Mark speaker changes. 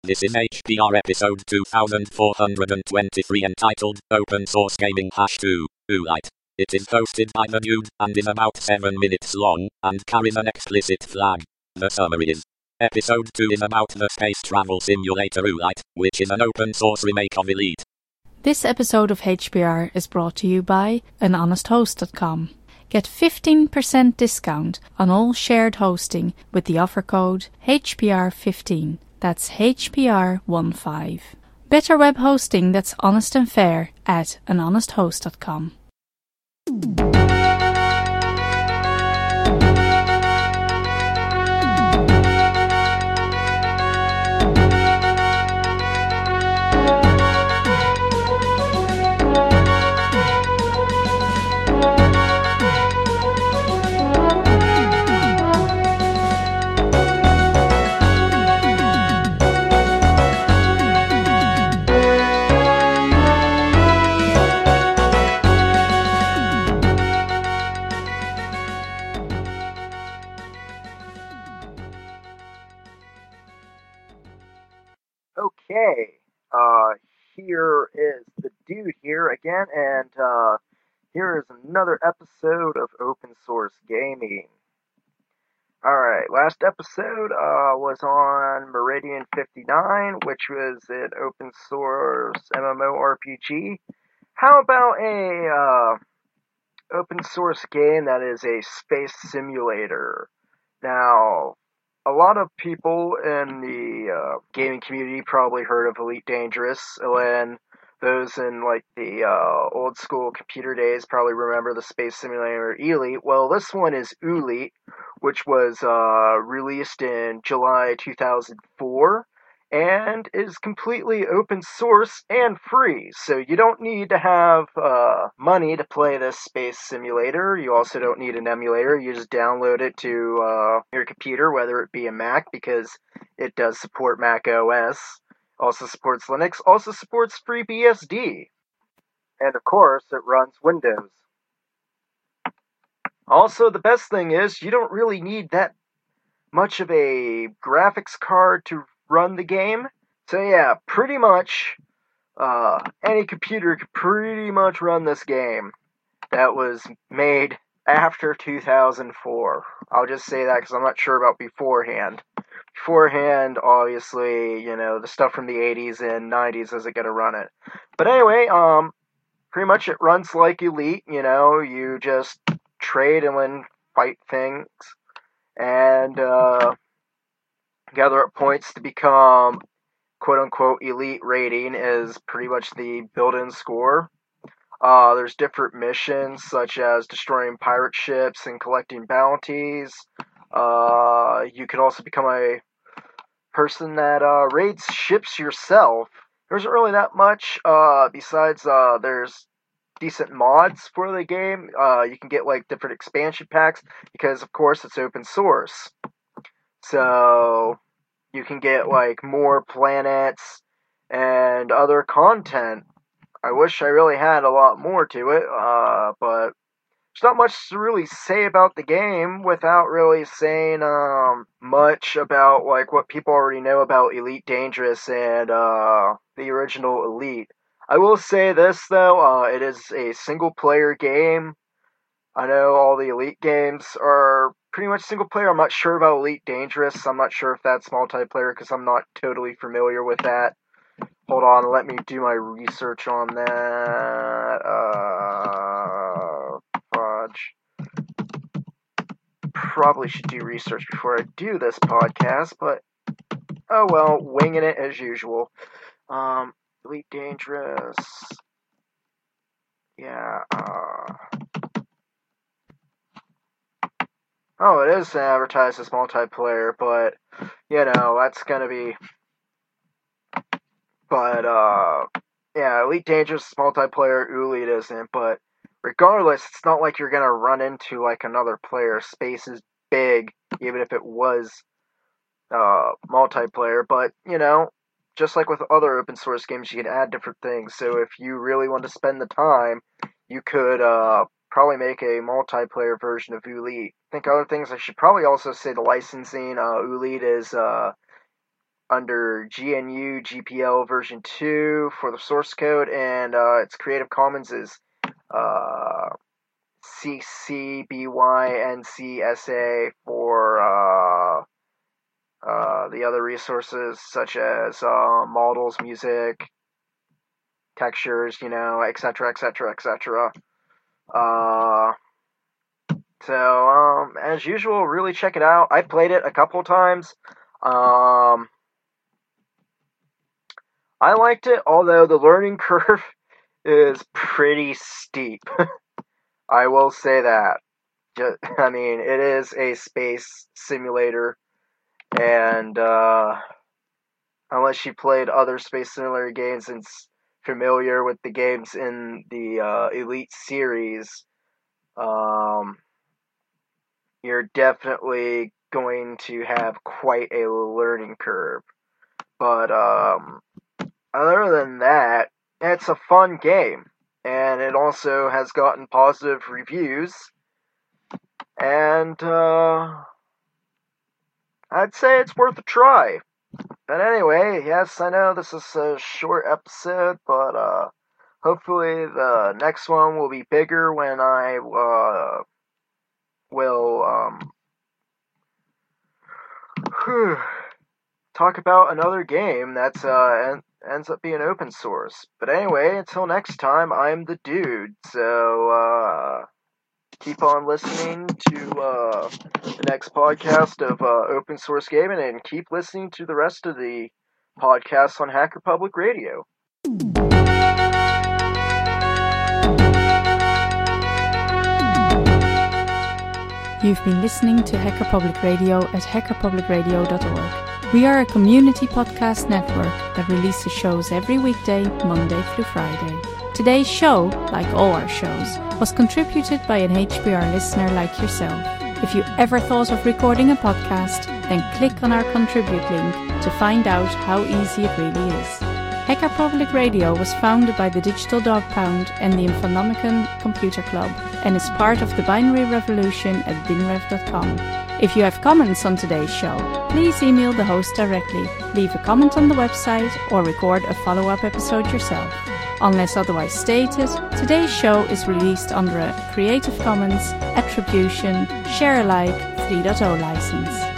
Speaker 1: This is HPR episode 2423 entitled Open Source Gaming #2, Oolite. It is hosted by the Dude and is about 7 minutes long and carries an explicit flag. The summary is: Episode 2 is about the space travel simulator Oolite, which is an open source remake of Elite.
Speaker 2: This episode of HPR is brought to you by anhonesthost.com. Get 15% discount on all shared hosting with the offer code HPR15. That's HPR15. Better web hosting that's honest and fair at anhonesthost.com.
Speaker 3: Okay, here is the Dude here again, and here is another episode of Open Source Gaming. Alright, last episode was on Meridian 59, which was an open source MMORPG. How about a open source game that is a space simulator? Now, a lot of people in the gaming community probably heard of Elite Dangerous, and those in like the old school computer days probably remember the space simulator Elite. Well, this one is Oolite, which was released in July 2004, and is completely open source and free. So you don't need to have money to play this space simulator. You also don't need an emulator. You just download it to your computer, whether it be a Mac, because it does support Mac OS. Also supports Linux. Also supports FreeBSD. And of course, it runs Windows. Also, the best thing is, you don't really need that much of a graphics card to run the game. So yeah, pretty much any computer could pretty much run this game that was made after 2004. I'll just say that because I'm not sure about beforehand. Beforehand, obviously, you know, the stuff from the 80s and 90s isn't going to run it. But anyway, pretty much it runs like Elite, you know, you just trade and then fight things and gather up points to become quote-unquote elite rating is pretty much the built-in score. There's different missions such as destroying pirate ships and collecting bounties. You can also become a person that raids ships yourself. There isn't really that much besides there's decent mods for the game. You can get like different expansion packs because of course it's open source. So you can get like more planets and other content. I wish I really had a lot more to it, but there's not much to really say about the game without really saying much about like what people already know about Elite Dangerous and the original Elite. I will say this though, it is a single player game. I know all the Elite games are pretty much single player. I'm not sure about Elite Dangerous. I'm not sure if that's multiplayer because I'm not totally familiar with that. Hold on, let me do my research on that. Fudge. Probably should do research before I do this podcast, but oh well, winging it as usual. Elite Dangerous. Yeah, oh, it is advertised as multiplayer, but, you know, that's gonna be... But, yeah, Elite Dangerous is multiplayer, Oolite isn't, but regardless, it's not like you're gonna run into, like, another player. Space is big, even if it was, multiplayer, but, you know, just like with other open source games, you can add different things, so if you really want to spend the time, you could, probably make a multiplayer version of Oolite. I think other things I should probably also say the licensing. Oolite is under GNU GPL version 2 for the source code, and its Creative Commons is CC BY NC for the other resources such as models, music, textures, etc., etc., etc. So, as usual, really check it out. I played it a couple times. I liked it, although the learning curve is pretty steep. I will say that. It is a space simulator, and unless you played other space simulator games and familiar with the games in the Elite series, you're definitely going to have quite a learning curve. But other than that, it's a fun game, and it also has gotten positive reviews, and I'd say it's worth a try. But anyway, yes, I know this is a short episode, but hopefully the next one will be bigger when I will talk about another game that's ends up being open source. But anyway, until next time, I'm the Dude, so keep on listening to the next podcast of Open Source Gaming, and keep listening to the rest of the podcasts on Hacker Public Radio.
Speaker 2: You've been listening to Hacker Public Radio at hackerpublicradio.org. We are a community podcast network that releases shows every weekday, Monday through Friday. Today's show, like all our shows, was contributed by an HPR listener like yourself. If you ever thought of recording a podcast, then click on our contribute link to find out how easy it really is. Hacker Public Radio was founded by the Digital Dog Pound and the Infonomicon Computer Club, and is part of the binary revolution at binrev.com. If you have comments on today's show, please email the host directly, leave a comment on the website, or record a follow-up episode yourself. Unless otherwise stated, today's show is released under a Creative Commons Attribution Share Alike 3.0 license.